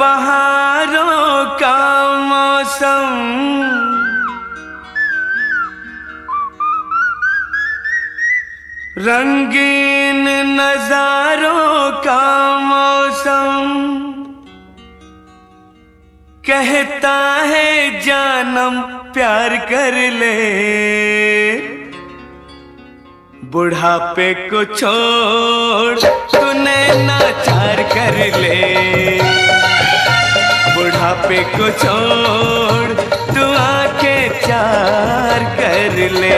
बहारों का मौसम, रंगीन नजारों का मौसम, कहता है जानम प्यार कर ले, बुढ़ापे को छोड़ तूने नाचार कर ले, बुढ़ापे को छोड़ तू आंखें चार कर ले।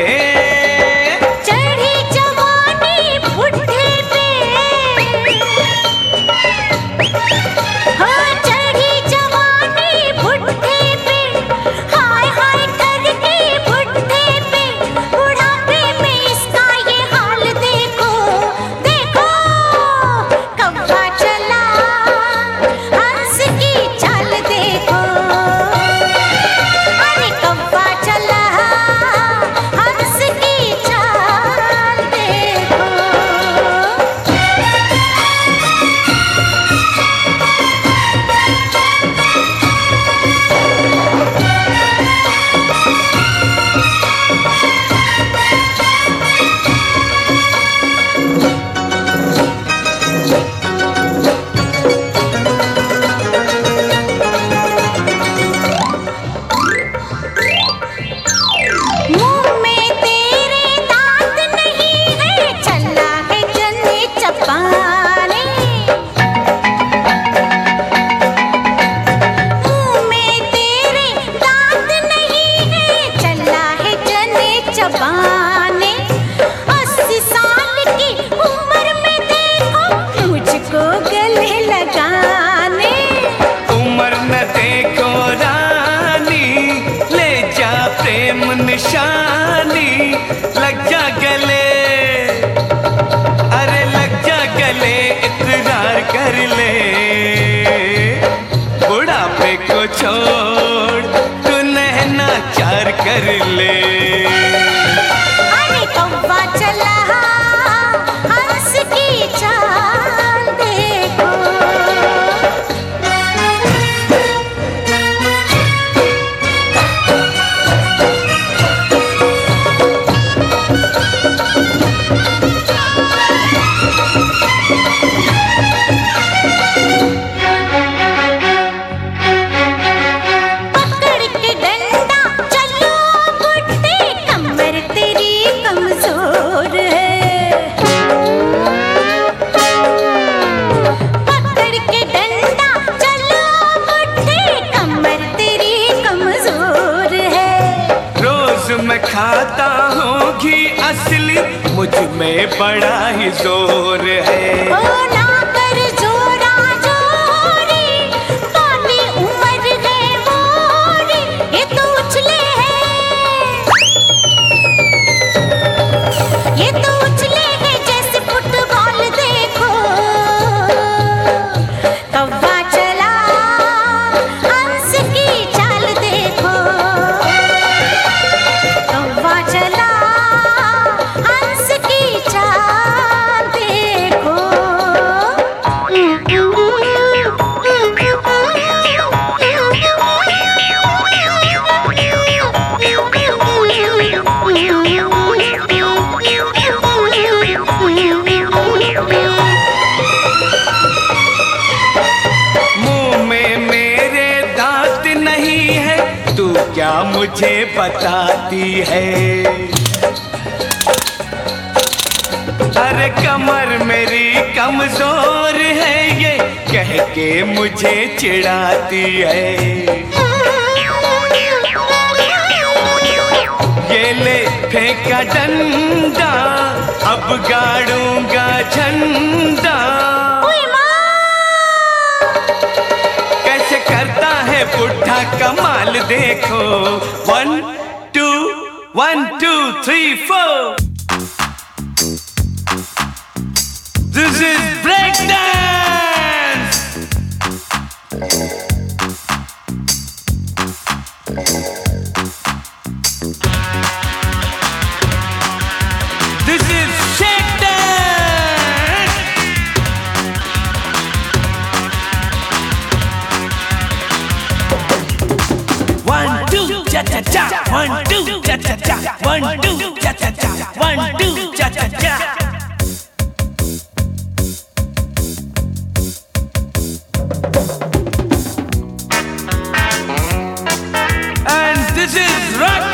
निशानी लग जा गले, अरे लग जा गले, इकरार कर ले, बुढ़ापे को छोड़ तू नैना चार कर ले। अरे कौवा चला हंस की चाल देखो, मैं खाता हूँ घी असली, मुझ में बड़ा ही जोर है। ओ ना कर जोरा जोरी, काली उम्र है मोरी, ये तो उछले हैं, ये तो उछले हैं जैसे फुटबॉल देखो, कौवा चला हंस की चाल देखो, कौवा चला हंस की चाल देखो। मुंह में मेरे दांत नहीं है, तू क्या मुझे बताती है, अरे कमर मेरी कमजोर है, ये कह के मुझे चिढ़ाती है। ये ले फेंका डंडा, अब गाड़ूंगा झंडा, कैसे करता है बुढ़ा कमाल देखो। 1 2 1 2 3 4, this is break dance. This is shake dance. 1 2 cha cha cha, 1 2 cha cha cha, 1 2 cha cha cha. And this is rock.